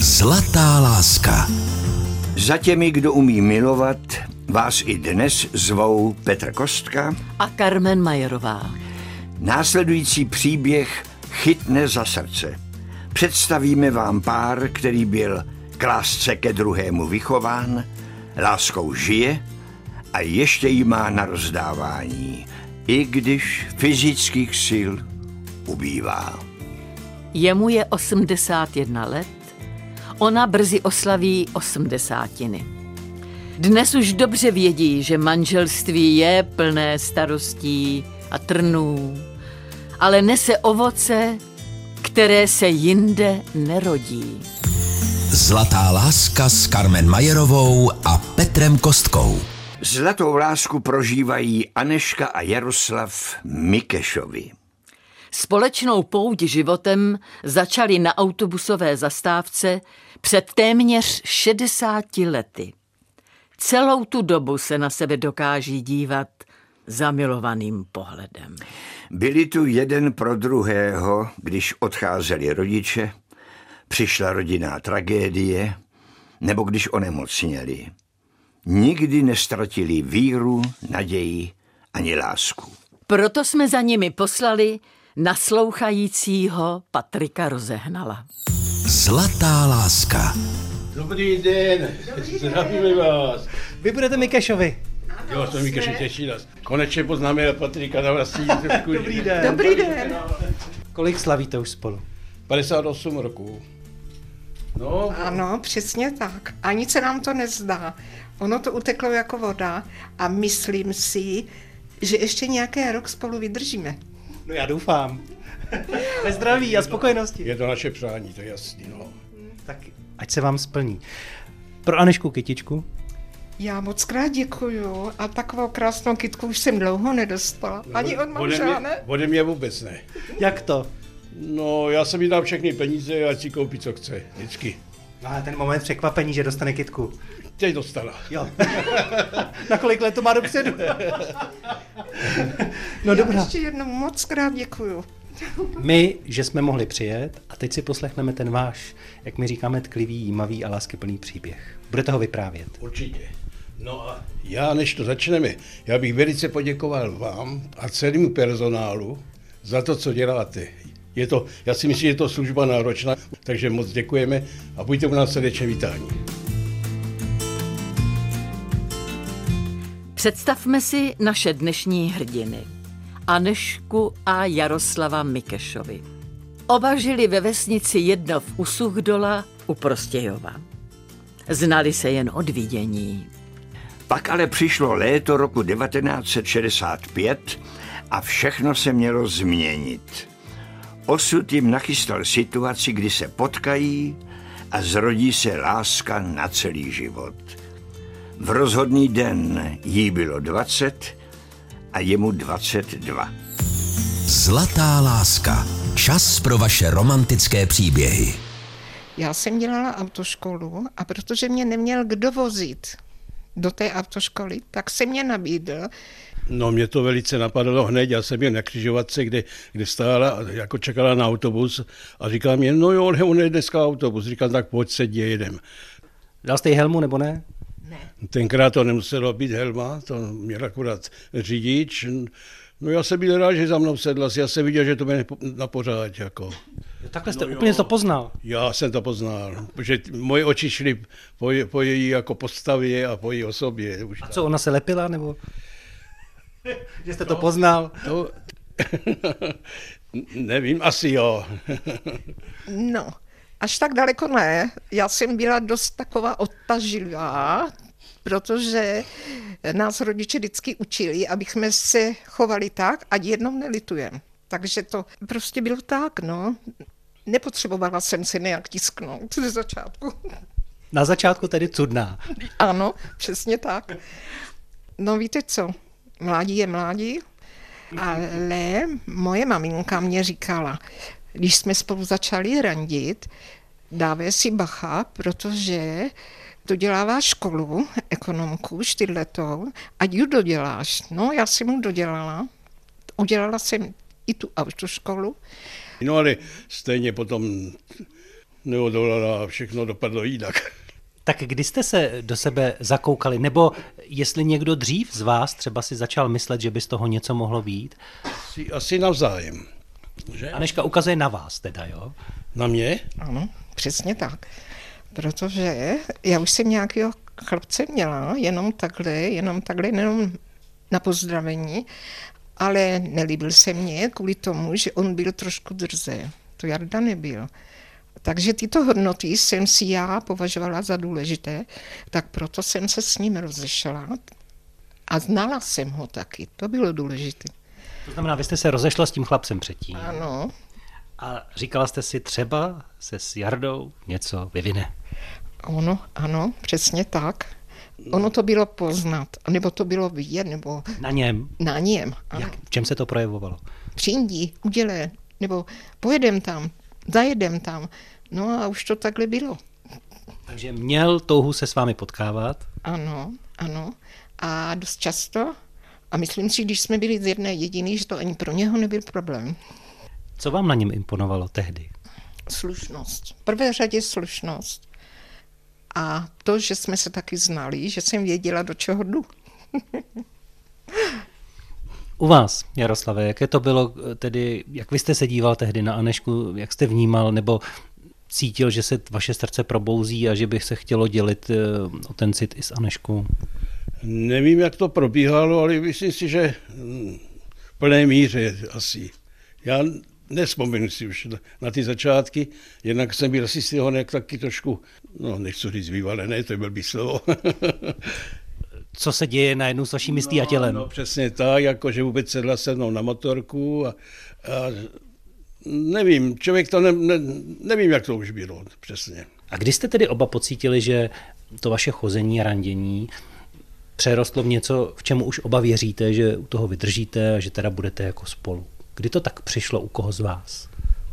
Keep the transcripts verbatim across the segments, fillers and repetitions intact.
Zlatá láska. Za těmi, kdo umí milovat, vás i dnes zvou Petr Kostka a Carmen Majerová. Následující příběh chytne za srdce. Představíme vám pár, který byl k lásce ke druhému vychován, láskou žije a ještě jí má na rozdávání, i když fyzických sil ubývá. Jemu je osmdesát jedna let, ona brzy oslaví osmdesátiny. Dnes už dobře vědí, že manželství je plné starostí a trnů, ale nese ovoce, které se jinde nerodí. Zlatá láska s Carmen Majerovou a Petrem Kostkou. Zlatou lásku prožívají Anežka a Jaroslav Mikešovi. Společnou pouť životem začali na autobusové zastávce před téměř šedesáti lety. Celou tu dobu se na sebe dokáží dívat zamilovaným pohledem. Byli tu jeden pro druhého, když odcházeli rodiče, přišla rodinná tragédie, nebo když onemocněli. Nikdy nestratili víru, naději ani lásku. Proto jsme za nimi poslali naslouchajícího Patrika Rozehnala. Zlatá láska. Dobrý den, zdravíme vás. Vy budete Mikešovi. Jo, to Mikeši těší nás. Konečně poznáme Patrika na vlastní trošku. Dobrý den. Dobrý den. Kolik slavíte už spolu? padesát osm roků. No. Ano, přesně tak. A nic se nám to nezdá. Ono to uteklo jako voda a myslím si, že ještě nějaký rok spolu vydržíme. No já doufám. Ve zdraví a spokojenosti. Je to naše přání, to je jasný, no. Tak ať se vám splní. Pro Anežku kytičku. Já moc krát děkuju a takovou krásnou kytku už jsem dlouho nedostala. Ani od manžela, ne? Ode mě vůbec ne. Jak to? No, já jsem jí dám všechny peníze, ať si koupí, co chce, vždycky. No ale ten moment překvapení, že dostane kytku. Teď dostala. Jo. Na kolik let to má dopředu? No dobrá. Já ještě jednou moc krát děkuju. My, že jsme mohli přijet a teď si poslechneme ten váš, jak my říkáme, tklivý, jímavý a láskyplný příběh. Budete ho vyprávět. Určitě. No a já, než to začneme, já bych velice poděkoval vám a celému personálu za to, co děláte. Je to, já si myslím, že je to služba náročná, takže moc děkujeme a buďte u nás srdečně vítáni. Představme si naše dnešní hrdiny. Anežku a Jaroslava Mikešovi. Oba žili ve vesnici Jednov u Suchdola u Prostějova. Znali se jen od vidění. Pak ale přišlo léto roku devatenáct set šedesát pět a všechno se mělo změnit. Osud jim nachystal situaci, kdy se potkají a zrodí se láska na celý život. V rozhodný den jí bylo dvacet a jemu dvacet dva. Zlatá láska. Čas pro vaše romantické příběhy. Já jsem dělala autoškolu a protože mě neměl kdo vozit do té autoškoly, tak se mě nabídl. No, mě to velice napadlo hned, já jsem byl na křižovatce, kde, kde stála a jako čekala na autobus a říkala mě, no jo, on je dneska autobus, říkám, tak pojď sedí, jedem. Dal jste jí helmu nebo ne? Ne. Tenkrát to nemuselo být helma, to měl akorát řidič. No já jsem byl rád, že za mnou sedla, já jsem viděl, že to bude na pořád. Jako. Takhle jste No úplně jo. to poznal. Já jsem to poznal, protože moje oči šly po, je, po její jako postavě a po její osobě. Už A co, ona se lepila, nebo? Že jste to poznal? To... Nevím, asi jo. No, až tak daleko ne. Já jsem byla dost taková odtažilá, protože nás rodiče vždycky učili, abychom se chovali tak, ať jednou nelitujeme. Takže to prostě bylo tak, no. Nepotřebovala jsem se nějak tisknout ze začátku. Na začátku tedy cudná. Ano, přesně tak. No víte co, mládí je mládí, ale moje maminka mě říkala, když jsme spolu začali randit, dávej si bacha, protože doděláváš školu, ekonomku, čtyřletou, ať ji doděláš. No, já jsem mu dodělala. Udělala jsem i tu autoškolu. No ale stejně potom neodolala a všechno dopadlo jinak. Tak kdy jste se do sebe zakoukali, nebo jestli někdo dřív z vás třeba si začal myslet, že by z toho něco mohlo být? Asi, asi navzájem. Že? Anežka ukazuje na vás teda, jo? Na mě? Ano, přesně tak. Protože já už jsem nějakého chlapce měla, jenom takhle, jenom takhle, jenom na pozdravení, ale nelíbil se mně kvůli tomu, že on byl trošku drzé. To Jarda nebyl. Takže tyto hodnoty jsem si já považovala za důležité, tak proto jsem se s ním rozešla a znala jsem ho taky, to bylo důležité. To znamená, vy jste se rozešla s tím chlapcem předtím. Ano. A říkala jste si, třeba se s Jardou něco vyvine. Ono, ano, přesně tak. Ono to bylo poznat, nebo to bylo vidět, nebo... Na něm? Na něm, ano. Jak, v čem se to projevovalo? Přijdi, udělej, nebo pojedem tam, zajedem tam. No a už to takhle bylo. Takže měl touhu se s vámi potkávat? Ano, ano. A dost často. A myslím si, když jsme byli z jedné jediný, že to ani pro něho nebyl problém. Co vám na něm imponovalo tehdy? Slušnost. V prvé řadě slušnost. A to, že jsme se taky znali, že jsem věděla, do čeho jdu. U vás, Jaroslave, jaké to bylo tedy, jak vy jste se díval tehdy na Anežku, jak jste vnímal, nebo cítil, že se vaše srdce probouzí a že bych se chtělo dělit o ten cit i s Anežkou? Nevím, jak to probíhalo, ale myslím si, že v plné míře asi. Já nevzpomenu si už na ty začátky, jednak jsem byl asi z toho nějak taky trošku, no nechci říct vyvalený, to je blbý slovo. Co se děje najednou s vaší myslí no, a tělem? No přesně tak, jako že vůbec sedla se mnou na motorku a, a nevím, člověk to ne, ne, nevím, jak to už bylo přesně. A kdy jste tedy oba pocítili, že to vaše chození a randění přerostlo v něco, v čemu už oba věříte, že u toho vydržíte a že teda budete jako spolu? Kdy to tak přišlo u koho z vás?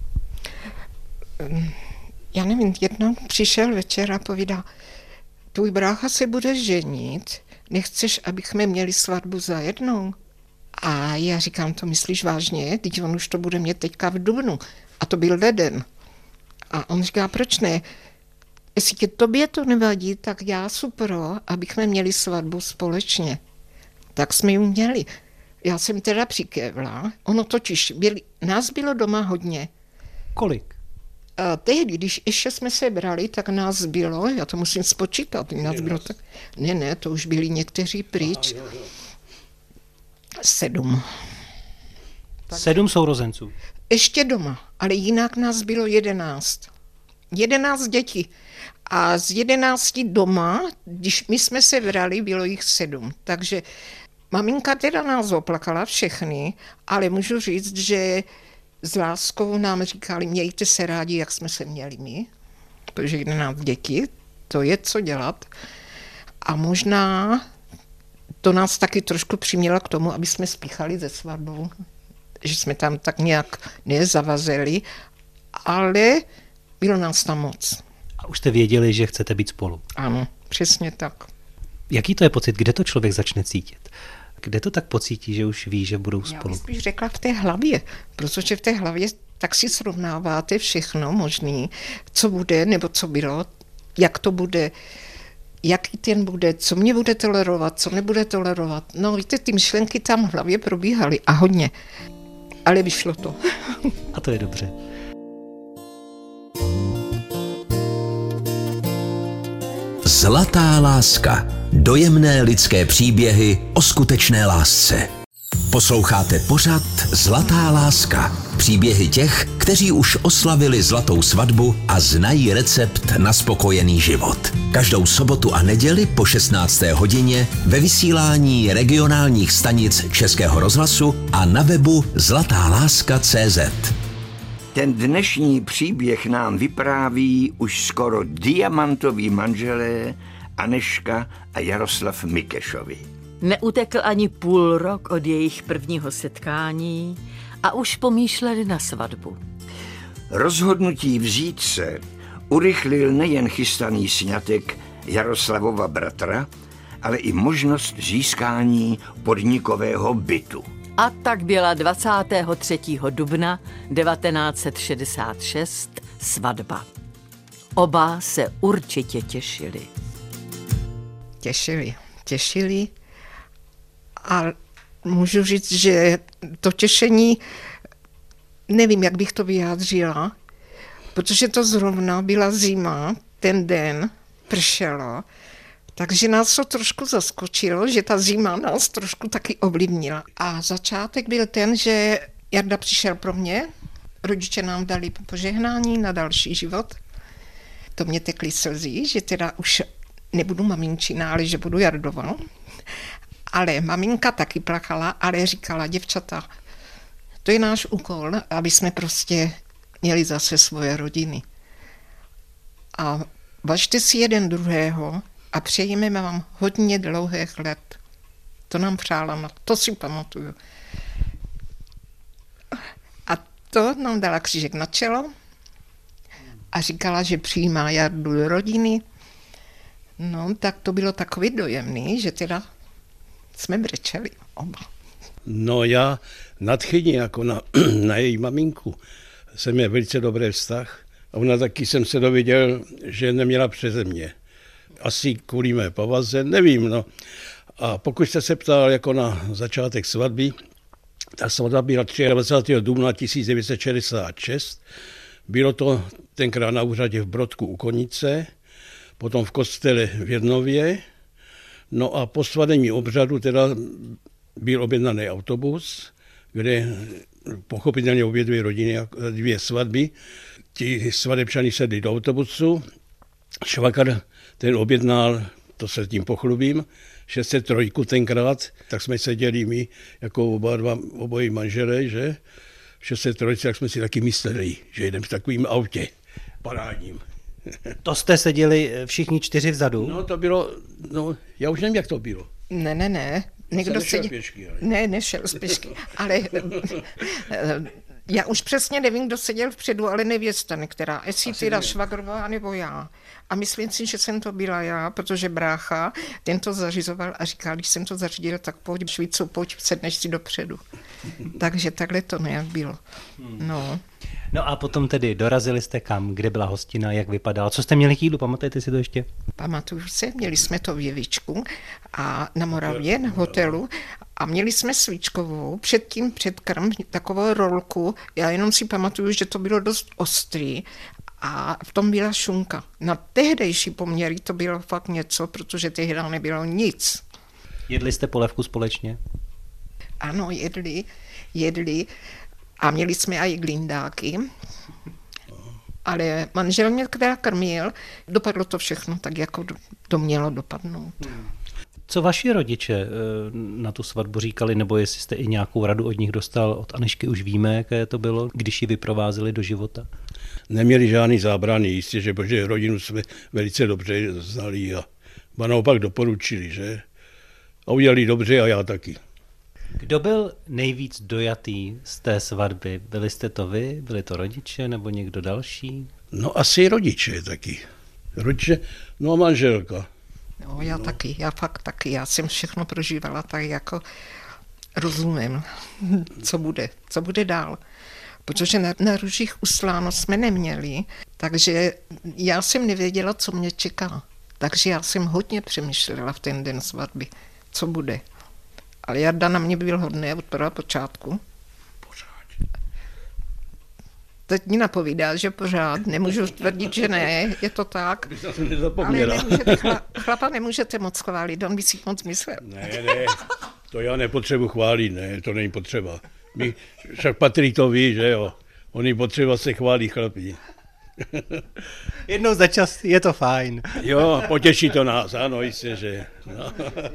Já nevím, jednou přišel večer a povídá, tvůj brácha se bude ženit, nechceš, abychom měli svatbu za jednou? A já říkám, to myslíš vážně? Teď on už to bude mít teďka v dubnu. A to byl leden. A on říká, proč ne? Jestli tě tobě to nevadí, tak já jsem pro, abychom měli svatbu společně. Tak jsme ji měli. Já jsem teda přikévla. Ono totiž, byli, nás bylo doma hodně. Kolik? A tehdy, když ještě jsme se brali, tak nás bylo, já to musím spočítat, nás bylo tak, ne, ne, to už byli někteří pryč. Sedm. Sedm sourozenců. Ještě doma, ale jinak nás bylo jedenáct. Jedenáct dětí. A z jedenácti doma, když my jsme se brali, bylo jich sedm. Takže maminka teda nás oplakala všechny, ale můžu říct, že s láskou nám říkali, mějte se rádi, jak jsme se měli my, protože jedenáct dětí, to je co dělat. A možná to nás taky trošku přimělo k tomu, aby jsme spíchali ze svatbou, že jsme tam tak nějak nezavazeli, ale bylo nás tam moc. A už jste věděli, že chcete být spolu? Ano, přesně tak. Jaký to je pocit, kde to člověk začne cítit? Kde to tak pocítí, že už ví, že budou spolu? Já bych řekla v té hlavě, protože v té hlavě tak si srovnáváte všechno možný, co bude, nebo co bylo, jak to bude, jaký ten bude, co mě bude tolerovat, co nebude tolerovat. No víte, ty myšlenky tam v hlavě probíhaly a hodně, ale vyšlo to. A to je dobře. Zlatá láska. Dojemné lidské příběhy o skutečné lásce. Posloucháte pořad Zlatá láska. Příběhy těch, kteří už oslavili zlatou svatbu a znají recept na spokojený život. Každou sobotu a neděli po šestnácté hodině ve vysílání regionálních stanic Českého rozhlasu a na webu zlatá láska tečka cé zet. Ten dnešní příběh nám vypráví už skoro diamantoví manželé Anežka a Jaroslav Mikešovi. Neutekl ani půl rok od jejich prvního setkání a už pomýšleli na svatbu. Rozhodnutí vzít se urychlil nejen chystaný sňatek Jaroslavova bratra, ale i možnost získání podnikového bytu. A tak byla dvacátého třetího dubna devatenáct set šedesát šest svatba. Oba se určitě těšili. Těšili, těšili a můžu říct, že to těšení, nevím, jak bych to vyjádřila, protože to zrovna byla zima, ten den pršelo, takže nás to trošku zaskočilo, že ta zima nás trošku taky ovlivnila. A začátek byl ten, že Jarda přišel pro mě, rodiče nám dali požehnání na další život. To mě tekly slzy, že teda už nebudu maminčina, ale že budu Jardova. Ale maminka taky plakala, ale říkala, děvčata, to je náš úkol, aby jsme prostě měli zase svoje rodiny. A važte si jeden druhého a přejeme vám hodně dlouhých let. To nám přála, no, to si pamatuju. A to nám dala křížek na čelo a říkala, že přijímá Jardu do rodiny. No, tak to bylo takový dojemný, že teda jsme brečeli oba. No já nadchyně jako na, na její maminku jsem měl velice dobrý vztah a ona taky jsem se dověděl, že neměla přeze mě. Asi kvůli mé povaze, nevím, no. A pokud jste se ptal jako na začátek svatby, ta svatba byla dvacátého třetího dubna tisíc devět set šedesát šest. Bylo to tenkrát na úřadě v Brodku u Konice, potom v kostele v Jednově. No a po svatebním obřadu teda byl objednaný autobus, kde pochopitelně obě dvě rodiny, dvě svatby. Ti svatebčani sedli do autobusu. Švakar ten objednal, to se tím pochlubím, šest set tři tenkrát, tak jsme seděli my jako oba dva, obojí manželé, že? šest set tři, tak jsme si taky mysleli, že jedeme v takovým autě parádním. To jste seděli všichni čtyři vzadu? No to bylo, no já už nevím, jak to bylo. Ne, ne, ne. Někdo sedí... pěšky, ale... Ne, nešel z pěšky, ale já už přesně nevím, kdo seděl vpředu, ale nevězte, která. Jestli teda Švagrová nebo já. A myslím si, že jsem to byla já, protože brácha ten to zařizoval a říkal, když jsem to zařídil, tak pojď, Švicu, pojď, sedneš si dopředu. Takže takhle to nějak bylo. No. No a potom tedy dorazili jste kam, kde byla hostina, jak vypadala, co jste měli k jídlu, pamatujete si to ještě? Pamatuju se, měli jsme to v Jevičku a na Moravě, na hotelu a měli jsme svíčkovou, předtím předkrm, takovou rolku, já jenom si pamatuju, že to bylo dost ostrý a v tom byla šunka. Na tehdejší poměry to bylo fakt něco, protože tehdy nebylo nic. Jedli jste polévku společně? Ano, jedli, jedli a měli jsme i glindáky, ale manžel mě teda krmil, dopadlo to všechno tak, jako to mělo dopadnout. Co vaši rodiče na tu svatbu říkali, nebo jestli jste i nějakou radu od nich dostal? Od Anežky už víme, jaké to bylo, když ji vyprovázeli do života? Neměli žádný zábrany, jistě, že protože rodinu jsme velice dobře znali a naopak doporučili, že? A udělali dobře a já taky. Kdo byl nejvíc dojatý z té svatby? Byli jste to vy, byli to rodiče nebo někdo další? No asi rodiče taky. Rodiče, no a manželka. No já no. taky, já fakt taky, já jsem všechno prožívala tak jako rozumím, co bude, co bude dál. Protože na, na růžích usláno jsme neměli, takže já jsem nevěděla, co mě čeká. Takže já jsem hodně přemýšlela v ten den svatby, co bude. Ale Jarda na mě byl hodný od prvého počátku. Pořád. Teď mi napovídá, že pořád. Nemůžu tvrdit, že ne, je to tak. Ale nemůžete, chla, chlapa nemůžete moc chválit, on by si moc myslel. Ne, ne, to já nepotřebuji chválit, ne, to není potřeba. My, však Patrik to ví, že jo, on je potřeba se chválí chlapí. Jednou za čas je to fajn. Jo, potěší to nás, ano, jistě, že. No.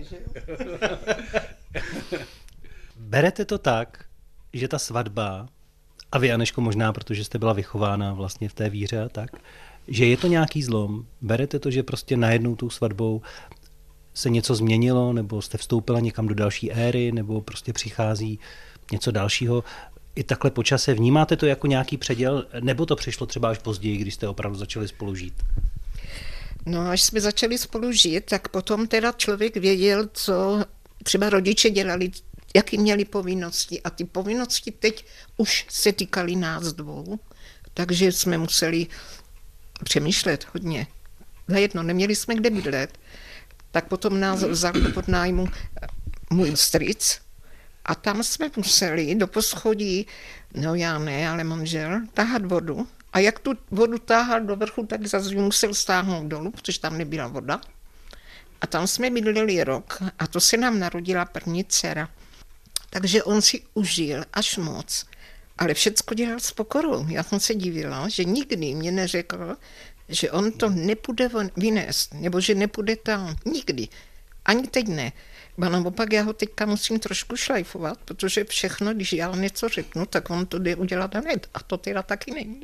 Berete to tak, že ta svatba, a vy, Anežko, možná, protože jste byla vychována vlastně v té víře a tak, že je to nějaký zlom? Berete to, že prostě najednou tou svatbou se něco změnilo, nebo jste vstoupila někam do další éry, nebo prostě přichází něco dalšího? I takhle po čase vnímáte to jako nějaký předěl, nebo to přišlo třeba až později, když jste opravdu začali spolu žít? No, až jsme začali spolu žít, tak potom teda člověk věděl, co třeba rodiče dělali, jaký měli povinnosti. A ty povinnosti teď už se týkaly nás dvou, takže jsme museli přemýšlet hodně. Zajedno, neměli jsme kde bydlet, tak potom nás vzal do podnájmu můj strýc a tam jsme museli do poschodí, no já ne, ale manžel, tahat vodu. A jak tu vodu táhal do vrchu, tak zase musel stáhnout dolů, protože tam nebyla voda. A tam jsme bydleli rok a to se nám narodila první dcera. Takže on si užil až moc, ale všecko dělal s pokorou. Já jsem se divila, že nikdy mě neřekl, že on to nepůjde vynést, nebo že nepůjde tam. Nikdy. Ani teď ne. Ba naopak já ho teďka musím trošku šlajfovat, protože všechno, když já něco řeknu, tak on to jde udělat hned. A to teda taky není.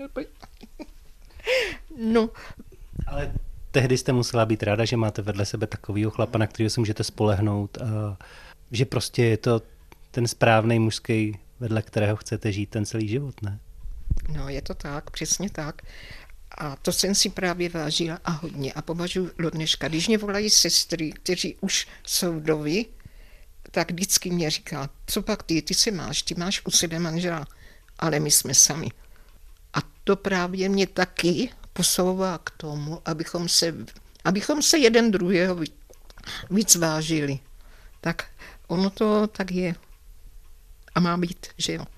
No. Ale tehdy jste musela být ráda, že máte vedle sebe takovýho chlapa, na kterého si můžete spolehnout a že prostě je to ten správný mužský, vedle kterého chcete žít ten celý život, ne? No, je to tak, přesně tak. A to jsem si právě vážila a hodně a považuji do dneška. Když mě volají sestry, kteří už jsou vdovy, tak vždycky mě říká, co pak ty, ty se máš, ty máš u sebe manžela, ale my jsme sami. A to právě mě taky posouvá k tomu, abychom se, abychom se jeden druhého víc vážili. Tak ono to tak je. A má být, že jo.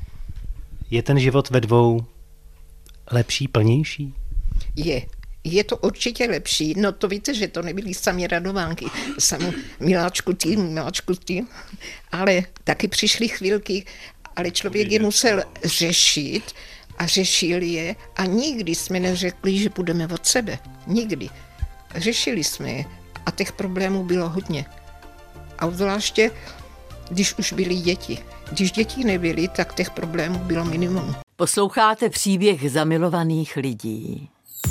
Je ten život ve dvou lepší, plnější? Je. Je to určitě lepší. No to víte, že to nebyly sami radovánky. Samu miláčku ty, miláčku ty. Ale taky přišly chvilky, ale člověk je musel řešit a řešil je a nikdy jsme neřekli, že půjdeme od sebe. Nikdy. Řešili jsme je a těch problémů bylo hodně. A zvláště, když už byly děti. Když děti nebyly, tak těch problémů bylo minimum. Posloucháte příběh zamilovaných lidí.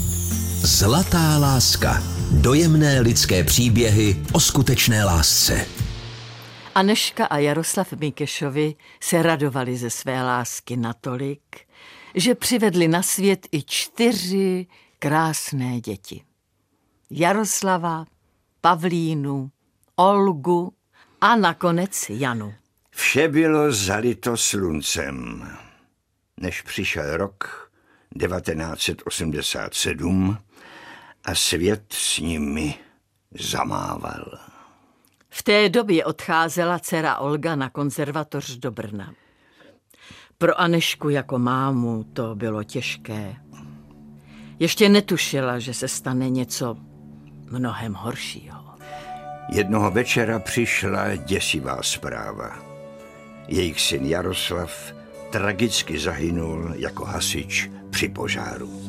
Zlatá láska. Dojemné lidské příběhy o skutečné lásce. Anežka a Jaroslav Mikešovi se radovali ze své lásky natolik, že přivedli na svět i čtyři krásné děti. Jaroslava, Pavlínu, Olgu a nakonec Janu. Vše bylo zalito sluncem. Než přišel rok devatenáct set osmdesát sedm a svět s nimi zamával. V té době odcházela dcera Olga na konzervatoř do Brna. Pro Anežku jako mámu to bylo těžké. Ještě netušila, že se stane něco mnohem horšího. Jednoho večera přišla děsivá zpráva. Jejich syn Jaroslav tragicky zahynul jako hasič při požáru.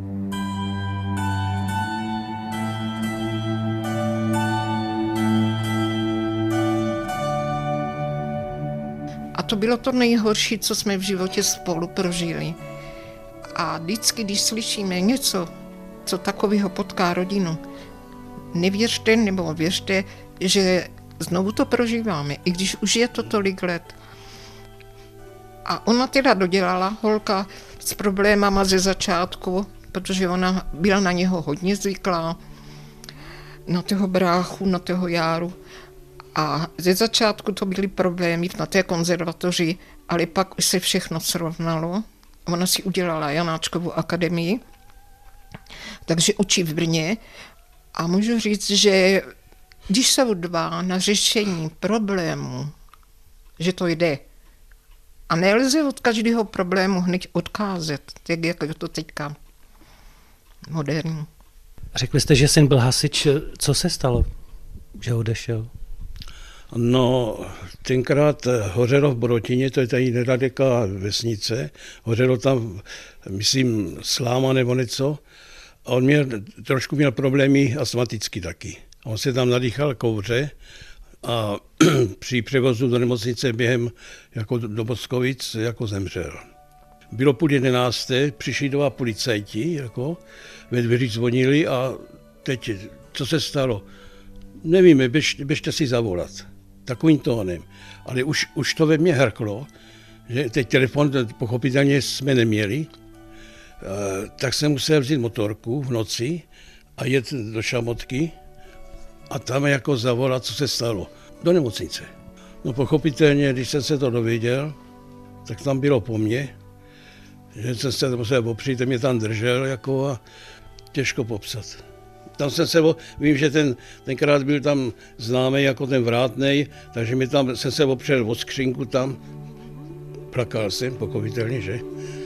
A to bylo to nejhorší, co jsme v životě spolu prožili. A vždycky, když slyšíme něco, co takového potká rodinu, nevěřte nebo věřte, že znovu to prožíváme, i když už je to tolik let. A ona teda dodělala, holka, s problémama ze začátku, protože ona byla na něho hodně zvyklá, na toho bráchu, na toho Járu. A ze začátku to byly problémy na té konzervatoři, ale pak už se všechno srovnalo. Ona si udělala Janáčkovu akademii, takže učí v Brně. A můžu říct, že když jsou dva na řešení problému, že to jde. A nelze od každého problému hned odkázet, tak jak je to teďka moderní. Řekli jste, že syn byl hasič. Co se stalo, že odešel? No, tenkrát hořelo v Borotině, to je tady nedaleká vesnice, hořelo tam, myslím, sláma nebo něco. A on měl, trošku měl problémy astmaticky taky. On se tam nadýchal kouře a při převozu do nemocnice během jako do Boskovic jako zemřel. Bylo půl jedenácté, přišli dva policajti, jako, ve dveřích zvonili a teď, co se stalo? Nevíme, běž, běžte si zavolat. Takovým tónem. Ale už, už to ve mně hrklo, že teď telefon pochopitelně jsme neměli, tak jsem musel vzít motorku v noci a jet do Šamotky a tam jako zavolat, co se stalo. Do nemocnice. No pochopitelně, když jsem se to dověděl, tak tam bylo po mně, že jsem se musel opřít, mě tam držel jako a Těžko popsat. Tam jsem se, vím, že ten, tenkrát byl tam známý jako ten Vrátnej, takže mi tam, jsem se opřel o skřínku tam, plakal jsem, pochopitelně, že?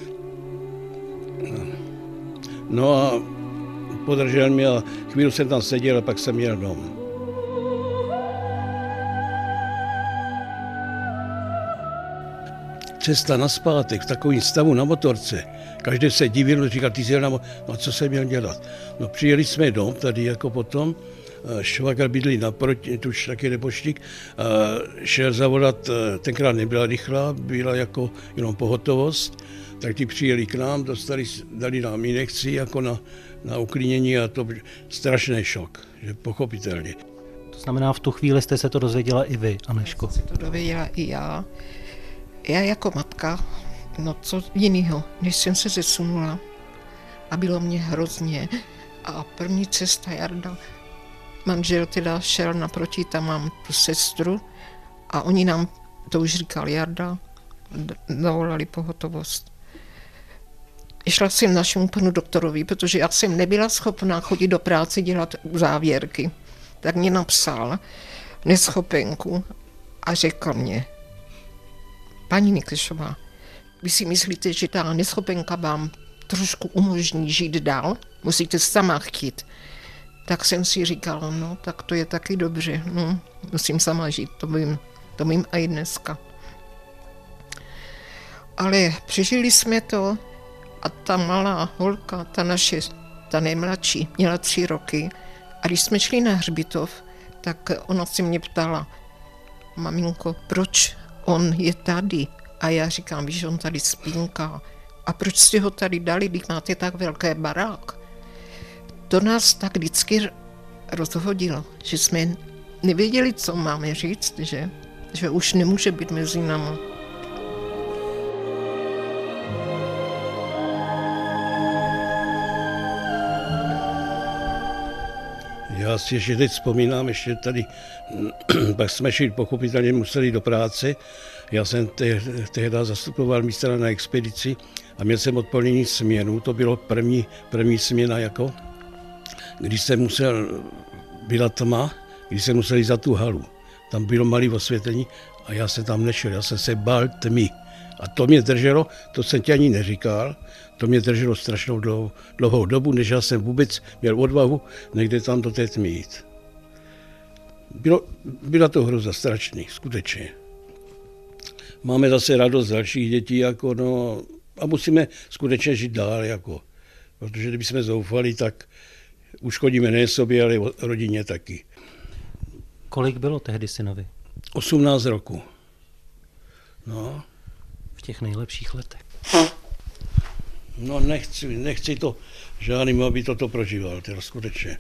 No. no a podržel mě a chvíli jsem tam seděl a pak jsem jel domů. Cesta nazpátek v takovém stavu na motorce, každý se divil, říkal, ty jsi jel na mo- no co jsem měl dělat? No přijeli jsme dom, tady jako potom, švagr bydlí naproti, tuž taky neboštík, šel zavolat, tenkrát nebyla rychlá, byla jako jenom pohotovost, tak ti přijeli k nám, dostali, dali nám injekci jako na, na uklínění a to byl strašný šok, že pochopitelně. To znamená, v tu chvíli jste se to dozvěděla i vy, Anežko? Já jsem se to dověděla i já. Já jako matka, no co jinýho, když jsem se zesunula a bylo mě hrozně. A první cesta Jarda, manžel teda šel naproti, tam mám tu sestru a oni nám, to už říkal Jarda, zavolali pohotovost. Šla jsem našemu panu doktorovi, protože já jsem nebyla schopná chodit do práce dělat závěrky. Tak mě napsal neschopenku a řekl mě, paní Mikešová, vy si myslíte, že ta neschopenka vám trošku umožní žít dál? Musíte sama chtít. Tak jsem si říkala, no, tak to je taky dobře, no, musím sama žít, to vím, to vím i dneska. Ale přežili jsme to a ta malá holka, ta naše, ta nejmladší, měla tři roky a když jsme šli na hřbitov, tak ona se mě ptala, maminko, proč on je tady? A já říkám, víš, on tady spínká. A proč jste ho tady dali, když máte tak velké barák? To nás tak vždycky rozhodilo, že jsme nevěděli, co máme říct, že, že už nemůže být mezi námi. Já si ještě teď vzpomínám, ještě tady, pak jsme šli, pochopitelně museli do práce. Já jsem tehdy zastupoval mistra na expedici a měl jsem odpolední směnu, to bylo první, první směna, jako, když jsem musel, byla tma, když jsem musel jít za tu halu. Tam bylo malé osvětlení a já jsem tam nešel, já jsem se bál tmy. A to mě drželo, to jsem ti ani neříkal, to mě drželo strašnou dlouhou, dlouhou dobu, než já jsem vůbec měl odvahu někde tam do té tmy jít. Bylo, byla to hroza strašný, skutečně. Máme zase radost dalších dětí, jako no, a musíme skutečně žít dál, jako, protože kdybychom zoufali, tak uškodíme ne sobě, ale rodině taky. Kolik bylo tehdy synovi? osmnáct roku. No. V těch nejlepších letech. No nechci, nechci to žádným, aby toto prožíval, teda skutečně.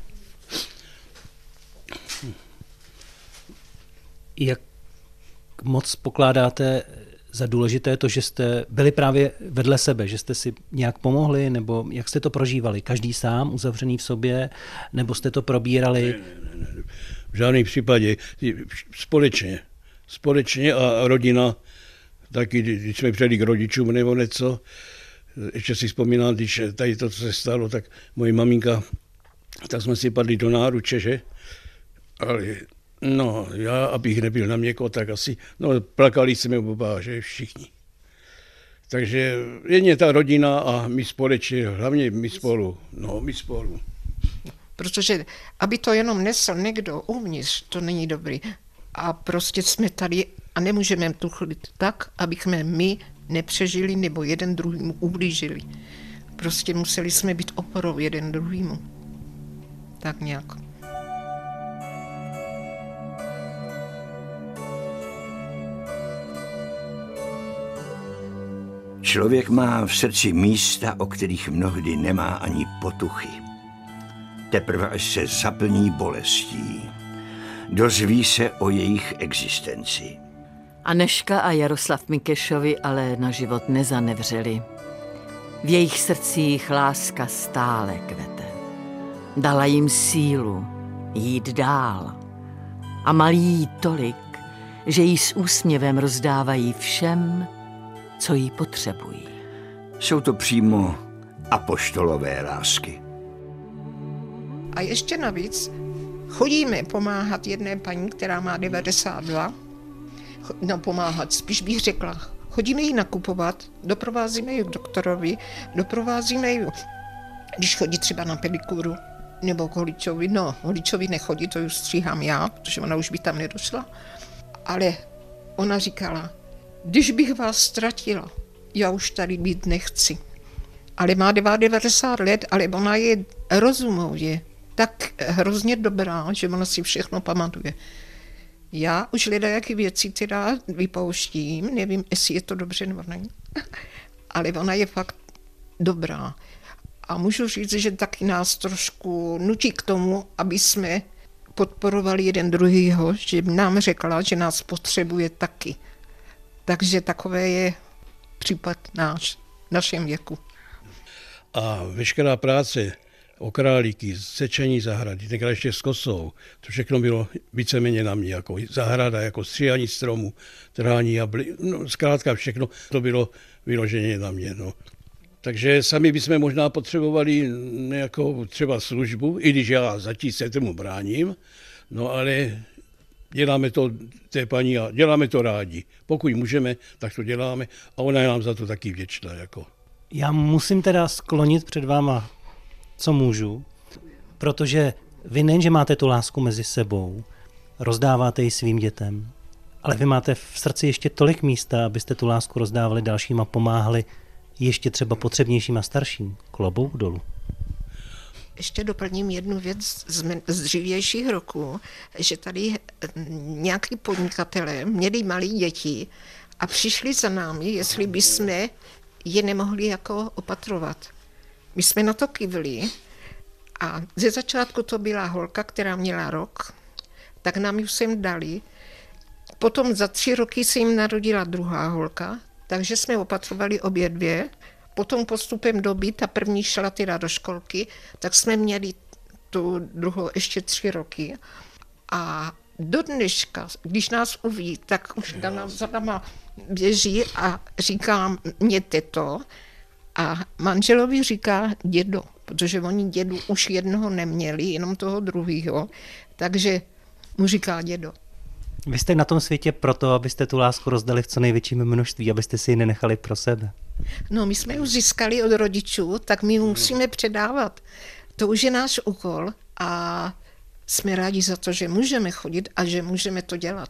Jak moc pokládáte za důležité to, že jste byli právě vedle sebe, že jste si nějak pomohli, nebo jak jste to prožívali? Každý sám, uzavřený v sobě, nebo jste to probírali? Ne, ne, ne, v žádném případě. Společně. Společně a rodina, taky když jsme přijeli k rodičům nebo něco, ještě si vzpomínám, když tady to, co se stalo, tak moje maminka, tak jsme si padli do náruče, že? Ale no, já, abych nebyl na měko, tak asi, no, plakali jsme oba, že všichni. Takže jen ta rodina a my společně, hlavně my spolu, no, my spolu. Protože aby to jenom nesl někdo uvnitř, to není dobrý. A prostě jsme tady a nemůžeme tuchlit tak, abychom my nepřežili nebo jeden druhýmu ublížili. Prostě museli jsme být oporou jeden druhýmu. Tak nějak. Člověk má v srdci místa, o kterých mnohdy nemá ani potuchy. Teprve až se zaplní bolestí, dozví se o jejich existenci. Anežka a Jaroslav Mikešovi ale na život nezanevřeli. V jejich srdcích láska stále kvete. Dala jim sílu jít dál. A malí jí tolik, že jí s úsměvem rozdávají všem, co jí potřebují. Jsou to přímo apoštolové lásky. A ještě navíc chodíme pomáhat jedné paní, která má devadesát dva. No pomáhat, spíš bych řekla. Chodíme jí nakupovat, doprovázíme ji k doktorovi, doprovázíme ji, když chodí třeba na pedikuru, nebo k holičovi. No, holičovi nechodí, to už stříhám já, protože ona už by tam nedošla. Ale ona říkala, když bych vás ztratila, já už tady být nechci. Ale má devadesát let, ale ona je rozumově tak hrozně dobrá, že ona si všechno pamatuje. Já už ledajaké věci teda vypouštím, nevím, jestli je to dobře nebo ne, ale ona je fakt dobrá. A můžu říct, že taky nás trošku nutí k tomu, aby jsme podporovali jeden druhýho, že nám řekla, že nás potřebuje taky. Takže takové je případ náš, našem věku. A veškerá práce o králíky, sečení zahrady, tenkrát ještě s kosou, to všechno bylo víceméně na mě, jako zahrada, jako stříhání stromů, trhání jably, no zkrátka všechno to bylo vyloženě na mě. No. Takže sami bychom možná potřebovali nějakou třeba službu, i když já zatím se tomu bráním, no ale děláme to té paní a děláme to rádi. Pokud můžeme, tak to děláme a ona je nám za to taky vděčná. Jako. Já musím teda sklonit před váma, co můžu, protože vy nejenže máte tu lásku mezi sebou, rozdáváte ji svým dětem, ale vy máte v srdci ještě tolik místa, abyste tu lásku rozdávali dalším a pomáhali ještě třeba potřebnějším a starším. Klobouk dolů. Ještě doplním jednu věc z, men- z dřívějších roků, že tady nějaký podnikatelé měli malé děti a přišli za námi, jestli bychom je nemohli jako opatrovat. My jsme na to kývli a ze začátku to byla holka, která měla rok, tak nám ji sem dali. Potom za tři roky se jim narodila druhá holka, takže jsme opatrovali obě dvě. Potom postupem doby, ta první šla teda do školky, tak jsme měli tu druhou ještě tři roky. A do dneška, když nás uví, tak už Dana za náma běží a říká mě teto a manželovi říká dědo, protože oni dědu už jednoho neměli, jenom toho druhého, takže mu říká dědo. Vy jste na tom světě proto, abyste tu lásku rozdali v co největším množství, abyste si ji nenechali pro sebe. No, my jsme ji získali od rodičů, tak my musíme předávat. To už je náš úkol a jsme rádi za to, že můžeme chodit a že můžeme to dělat.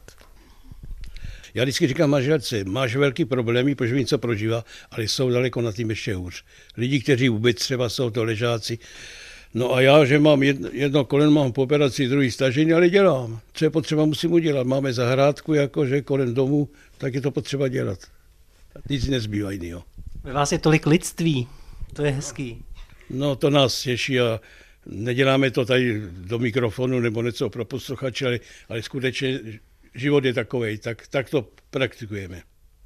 Já vždycky říkám manželce, máš velký problémy, protože něco prožívá, ale jsou daleko na tím ještě hůř. Lidi, kteří vůbec třeba jsou to ležáci. No a já, že mám jedno, jedno koleno, mám po operaci, druhý stažení, ale dělám. Co je potřeba, musím udělat. Máme zahrádku, jakože kolem domu, tak je to potřeba dělat. Nic nezbývá jinýho. Ve vás je tolik lidství, to je hezký. No to nás těší a neděláme to tady do mikrofonu nebo něco pro posluchače, ale, ale skutečně život je takovej, tak, tak to praktikujeme.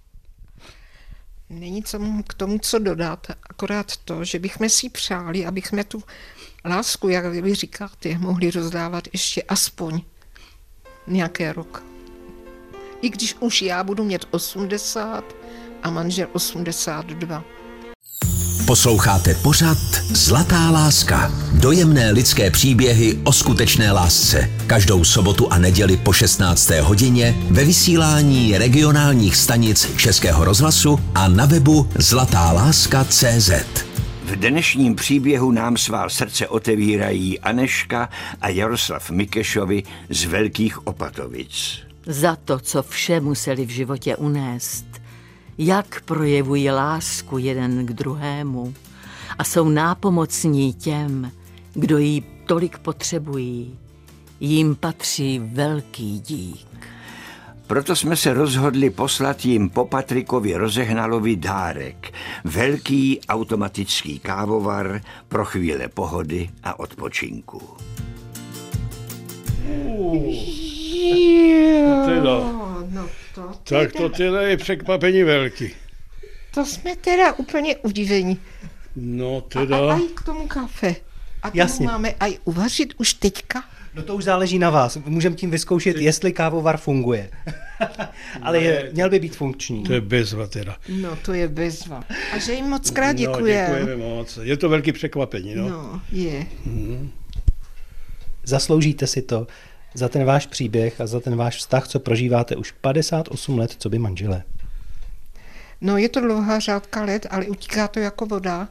Není co k tomu, co dodat, akorát to, že bychom si přáli, abychom tu lásku, jak vy říkáte, mohli rozdávat ještě aspoň nějaký rok. I když už já budu mít osmdesát a manžel osmdesát dva. Posloucháte pořad Zlatá láska. Dojemné lidské příběhy o skutečné lásce. Každou sobotu a neděli po šestnácté hodině ve vysílání regionálních stanic Českého rozhlasu a na webu zlatá láska tečka cé zet. V dnešním příběhu nám svá srdce otevírají Anežka a Jaroslav Mikešovi z Velkých Opatovic. Za to, co vše museli v životě unést, jak projevují lásku jeden k druhému a jsou nápomocní těm, kdo ji tolik potřebují, jim patří velký dík. Proto jsme se rozhodli poslat jim po Patrikovi Rozehnalovi dárek. Velký automatický kávovar pro chvíle pohody a odpočinku. Teda. No to Tak to teda je překvapení velký. To jsme teda úplně udivení. No A, teda. a i k tomu kafe. A to Jasně. máme aj uvařit už teďka. No to už záleží na vás. Můžeme tím vyzkoušet, jestli kávovar funguje. Ale je, měl by být funkční. To je bezva teda. No to je bezva. A že jim moc krát děkujeme. No, děkujeme moc. Je to velký překvapení, no. No, je. Hmm. Zasloužíte si to za ten váš příběh a za ten váš vztah, co prožíváte už padesát osm let, co by manželé. No, je to dlouhá řádka let, ale utíká to jako voda.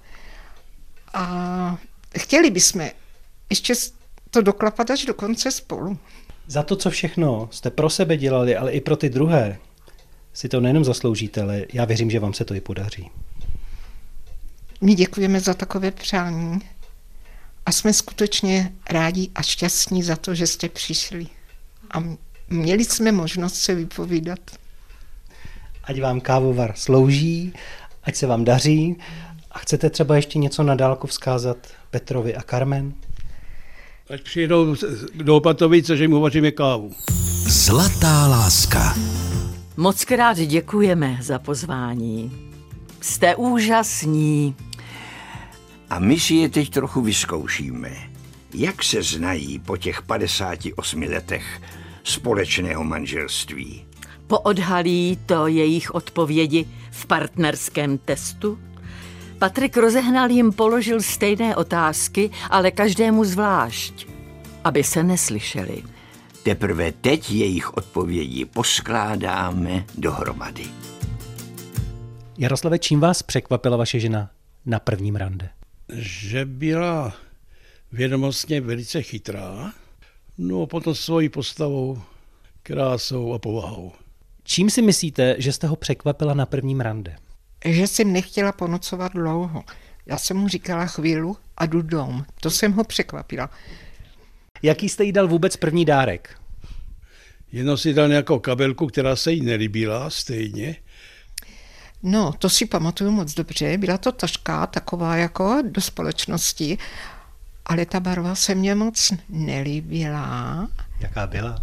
A chtěli bychom ještě to doklapat až do konce spolu. Za to, co všechno jste pro sebe dělali, ale i pro ty druhé, si to nejenom zasloužíte, ale já věřím, že vám se to i podaří. My děkujeme za takové přání a jsme skutečně rádi a šťastní za to, že jste přišli. A měli jsme možnost se vypovídat. Ať vám kávovar slouží, ať se vám daří. A chcete třeba ještě něco na dálku vzkázat Petrovi a Carmen? Ať přijedou do Opatovic, že jim uvaříme kávu. Zlatá láska. Mockrát děkujeme za pozvání. Jste úžasní. A my si je teď trochu vyzkoušíme. Jak se znají po těch padesáti osmi letech společného manželství? Poodhalí to jejich odpovědi v partnerském testu? Patrik Rozehnal jim položil stejné otázky, ale každému zvlášť, aby se neslyšeli. Teprve teď jejich odpovědi poskládáme dohromady. Jaroslave, čím vás překvapila vaše žena na prvním rande? Že byla vědomostně velice chytrá, no a potom svojí postavou, krásou a povahou. Čím si myslíte, že jste ho překvapila na prvním rande? Že jsem nechtěla ponocovat dlouho. Já jsem mu říkala chvíli a jdu dom. To jsem ho překvapila. Jaký jste jí dal vůbec první dárek? Jenom si dal nějakou kabelku, která se jí nelíbila stejně. No, to si pamatuju moc dobře. Byla to taška taková jako do společnosti, ale ta barva se mně moc nelíbila. Jaká byla?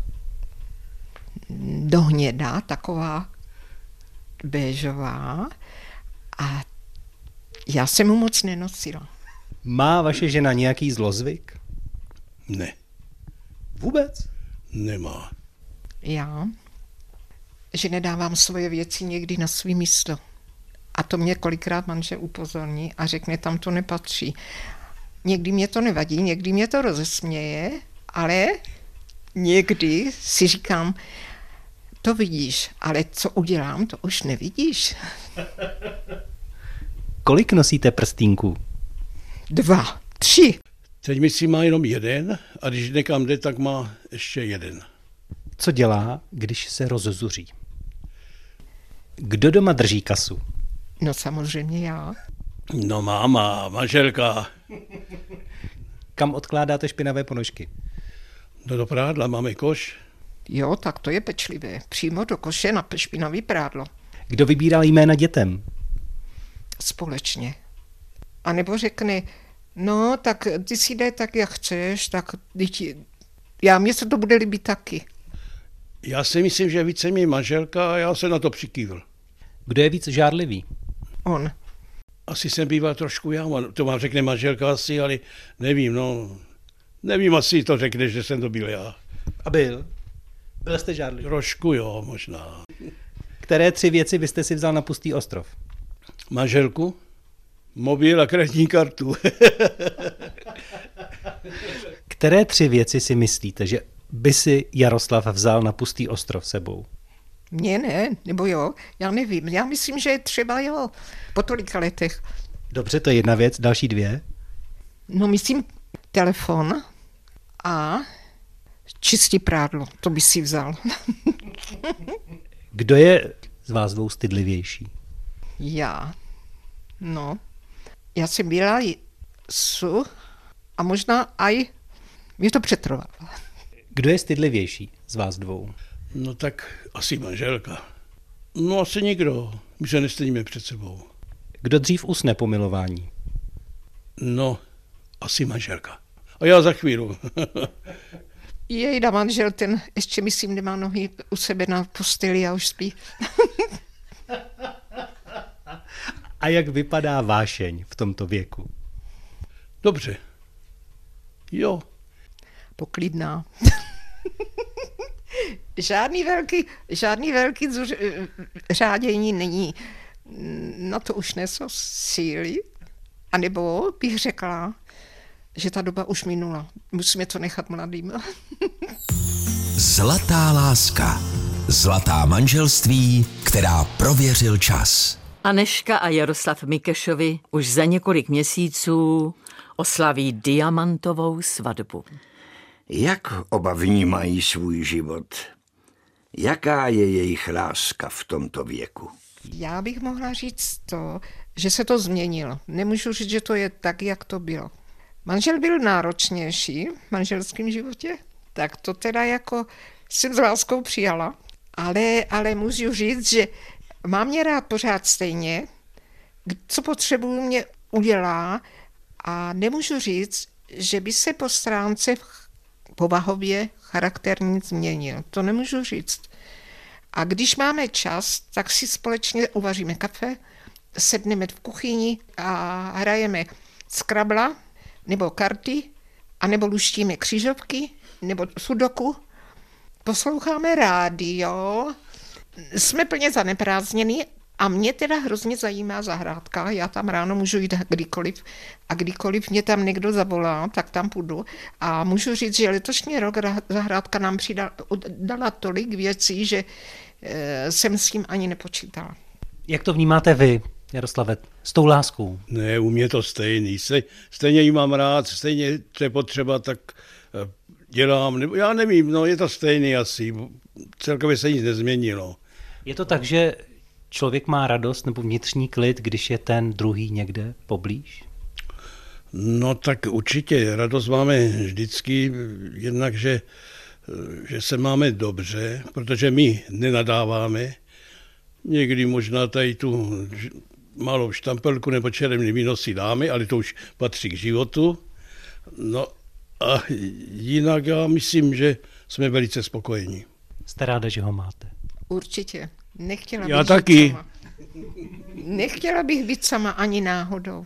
Do hněda, taková béžová. A já jsem mu moc nenosila. Má vaše žena nějaký zlozvyk? Ne. Vůbec? Nemá. Já, že nedávám svoje věci někdy na svý místo. A to mě kolikrát manžel upozorní a řekne, tam to nepatří. Někdy mě to nevadí, někdy mě to rozesměje, ale někdy si říkám, to vidíš, ale co udělám, to už nevidíš. Kolik nosíte prstýnků? Dva, tři. Teď myslím má jenom jeden a když někam jde, tak má ještě jeden. Co dělá, když se rozzuří? Kdo doma drží kasu? No samozřejmě já. No máma, manželka. Kam odkládáte špinavé ponožky? No do prádla, máme koš. Jo, tak to je pečlivé. Přímo do koše na špinavý prádlo. Kdo vybírá jména dětem? Společně. A nebo řekne, no, tak ty si dej tak, jak chceš, tak ti... já mě se to bude líbit taky. Já si myslím, že více mě manželka a já se na to přikývl. Kdo je víc žárlivý? On. Asi jsem býval trošku já, to vám řekne manželka asi, ale nevím, no, nevím, asi to řekne, že jsem to byl já. A byl? Byl jste žárlivý? Trošku jo, možná. Které tři věci byste si vzal na pustý ostrov? Manželku, mobil a kreditní kartu. Které tři věci si myslíte, že by si Jaroslav vzal na pustý ostrov sebou? Mně ne, nebo jo, já nevím. Já myslím, že třeba jo, po tolika letech. Dobře, to je jedna věc, další dvě. No myslím telefon a čistý prádlo, to by si vzal. Kdo je z vás dvou stydlivější? Já. No, já jsem byla su a možná aj mě to přetrvalo. Kdo je stydlivější z vás dvou? No tak asi manželka. No asi nikdo. My se nestydíme před sebou. Kdo dřív usne po milování? No, asi manželka. A já za chvíli. Jejda manžel, ten ještě myslím nemá nohy u sebe na posteli a už spí. A jak vypadá vášeň v tomto věku? Dobře. Jo. Poklidná. žádný velký, žádný velký zuř, řádění není. Na to už nejsou síly. A nebo bych řekla, že ta doba už minula. Musíme to nechat mladým. Zlatá láska. Zlatá manželství, která prověřil čas. Anežka a Jaroslav Mikešovi už za několik měsíců oslaví diamantovou svatbu. Jak oba vnímají svůj život? Jaká je jejich láska v tomto věku? Já bych mohla říct to, že se to změnilo. Nemůžu říct, že to je tak, jak to bylo. Manžel byl náročnější v manželském životě, tak to teda jako jsem s láskou přijala, ale, ale můžu říct, že mám mě rád pořád stejně, co potřebuju, mě udělá a nemůžu říct, že by se po stránce povahově charakterně změnil. To nemůžu říct. A když máme čas, tak si společně uvaříme kafe, sedneme v kuchyni a hrajeme Scrabble, nebo karty, anebo luštíme křížovky, nebo sudoku. Posloucháme rádio, jsme plně zaneprázdněni a mě teda hrozně zajímá zahrádka. Já tam ráno můžu jít kdykoliv a kdykoliv mě tam někdo zavolá, tak tam půjdu. A můžu říct, že letošní rok zahrádka nám přidala tolik věcí, že e, jsem s tím ani nepočítala. Jak to vnímáte vy, Jaroslave, s tou láskou? Ne, u mě to stejný. Stejně ji mám rád, stejně co je potřeba, tak dělám. Nebo já nevím, no je to stejný asi. Celkově se nic nezměnilo. Je to tak, že člověk má radost nebo vnitřní klid, když je ten druhý někde poblíž? No tak určitě. Radost máme vždycky, jednak, že, že se máme dobře, protože my nenadáváme. Někdy možná tady tu malou štampelku nebo červený víno si dáme, ale to už patří k životu. No a jinak já myslím, že jsme velice spokojení. Jste ráda, že ho máte? Určitě. Nechtěla já bych taky. Být sama. Nechtěla bych být sama ani náhodou.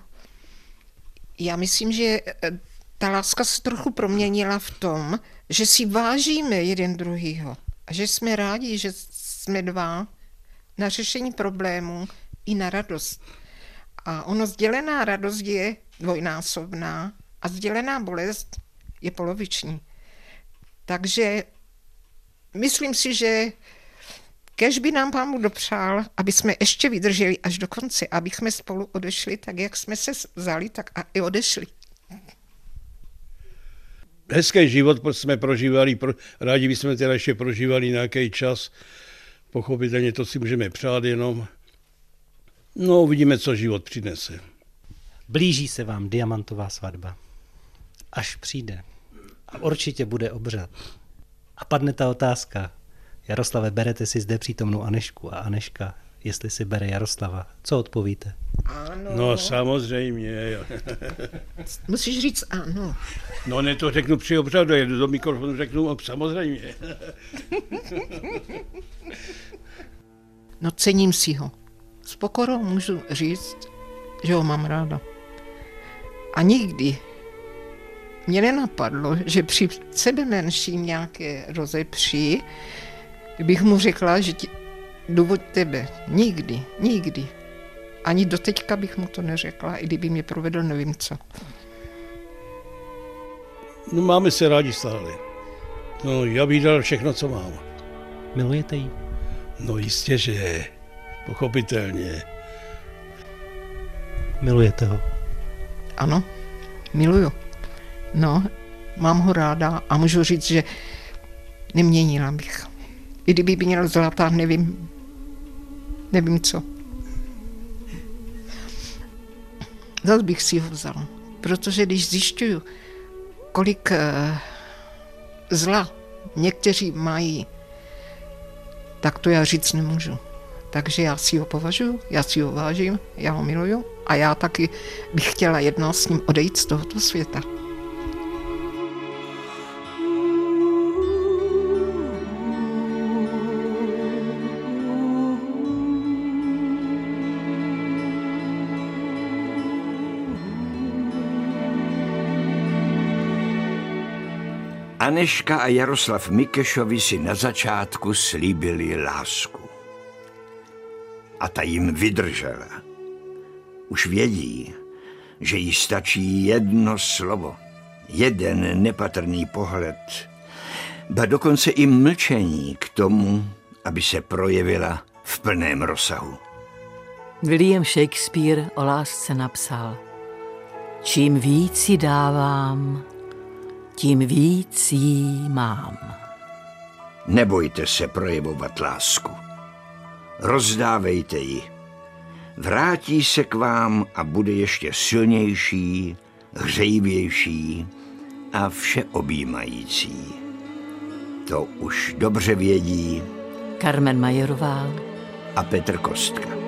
Já myslím, že ta láska se trochu proměnila v tom, že si vážíme jeden druhýho a že jsme rádi, že jsme dva na řešení problémů i na radost. A ono sdělená radost je dvojnásobná a sdělená bolest je poloviční. Takže myslím si, že kéž by nám Pán Bůh dopřál, aby jsme ještě vydrželi až do konce, aby jsme spolu odešli tak, jak jsme se vzali, tak a i odešli. Hezký život jsme prožívali, pro, rádi bychom teda ještě prožívali nějaký čas. Pochopitelně to si můžeme přát jenom. No, uvidíme, co život přinese. Blíží se vám diamantová svatba. Až přijde. A určitě bude obřad. A padne ta otázka. Jaroslave, berete si zde přítomnou Anežku a Anežka, jestli si bere Jaroslava. Co odpovíte? Ano. No, samozřejmě. Musíš říct ano. No, ne, to řeknu při obřadu, jedu do mikrofonu, řeknu samozřejmě. No, cením si ho. S pokorou můžu říct, že ho mám ráda. A nikdy mě nenapadlo, že při sebe menším nějaké rozepří bych mu řekla, že ti, důvod tebe. Nikdy, nikdy. Ani doteďka bych mu to neřekla, i kdyby mě provedl nevím co. No, máme se rádi stále. No, já bych dal všechno, co mám. Milujete ji? No jistě, že pochopitelně. Milujete ho? Ano, miluju. No, mám ho ráda a můžu říct, že neměnila bych. I kdyby měl zlatá, nevím, nevím co. Zas bych si ho vzal, protože když zjišťuju, kolik uh, zla někteří mají, tak to já říct nemůžu. Takže já si ho považuji, já si ho vážím, já ho miluju a já taky bych chtěla jednou s ním odejít z tohoto světa. Anežka a Jaroslav Mikešovi si na začátku slíbili lásku. A ta jim vydržela. Už vědí, že jí stačí jedno slovo jeden nepatrný pohled, ba dokonce i mlčení k tomu, aby se projevila v plném rozsahu. William Shakespeare o lásce napsal: čím víc jí dávám, tím víc jí mám. Nebojte se projevovat lásku. Rozdávejte ji. Vrátí se k vám a bude ještě silnější, hřejivější a všeobjímající. To už dobře vědí Carmen Majerová a Petr Kostka.